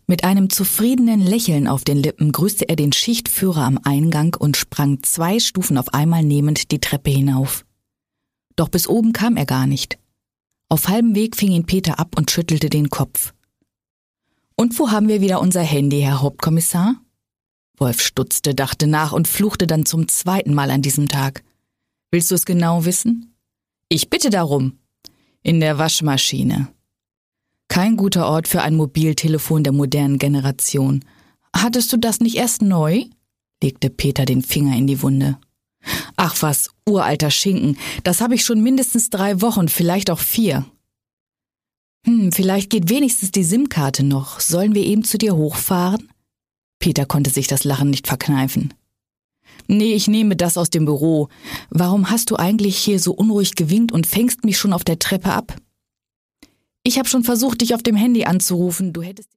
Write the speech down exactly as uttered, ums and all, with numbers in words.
Mit einem zufriedenen Lächeln auf den Lippen grüßte er den Schichtführer am Eingang und sprang zwei Stufen auf einmal nehmend die Treppe hinauf. Doch bis oben kam er gar nicht. Auf halbem Weg fing ihn Peter ab und schüttelte den Kopf. »Und wo haben wir wieder unser Handy, Herr Hauptkommissar?« Wolf stutzte, dachte nach und fluchte dann zum zweiten Mal an diesem Tag. »Willst du es genau wissen?« »Ich bitte darum.« »In der Waschmaschine.« Kein guter Ort für ein Mobiltelefon der modernen Generation. »Hattest du das nicht erst neu?« legte Peter den Finger in die Wunde. »Ach was, uralter Schinken, das habe ich schon mindestens drei Wochen, vielleicht auch vier.« »Hm, vielleicht geht wenigstens die SIM-Karte noch. Sollen wir eben zu dir hochfahren?« Peter konnte sich das Lachen nicht verkneifen. »Nee, ich nehme das aus dem Büro. Warum hast du eigentlich hier so unruhig gewinkt und fängst mich schon auf der Treppe ab?« »Ich habe schon versucht, dich auf dem Handy anzurufen. Du hättest